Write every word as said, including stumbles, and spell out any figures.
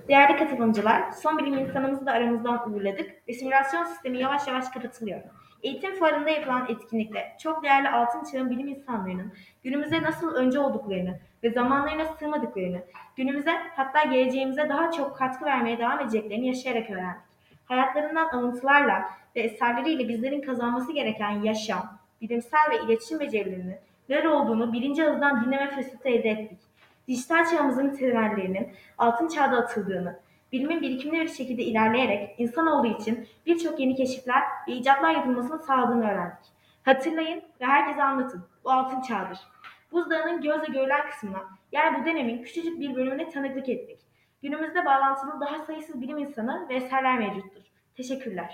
Değerli katılımcılar, son bilim insanımızı da aramızdan uğurladık ve simülasyon sistemi yavaş yavaş kapatılıyor. Eğitim fuarında yapılan etkinlikte çok değerli altın çağın bilim insanlarının günümüze nasıl önce olduklarını ve zamanlarına sığmadıklarını, günümüze hatta geleceğimize daha çok katkı vermeye devam edeceklerini yaşayarak öğrendik. Hayatlarından alıntılarla ve eserleriyle bizlerin kazanması gereken yaşam, bilimsel ve iletişim becerilerinin neler olduğunu birinci ağızdan dinleme fırsatı elde ettik. Dijital çağımızın temellerinin altın çağda atıldığını, bilimin birikimli bir şekilde ilerleyerek insanoğlu için birçok yeni keşifler ve icatlar yapılmasını sağladığını öğrendik. Hatırlayın ve herkese anlatın. Bu altın çağdır. Buzdağının gözle görülen kısmına, yani bu dönemin küçücük bir bölümüne tanıklık ettik. Günümüzde bağlantılı daha sayısız bilim insanı ve eserler mevcuttur. Teşekkürler.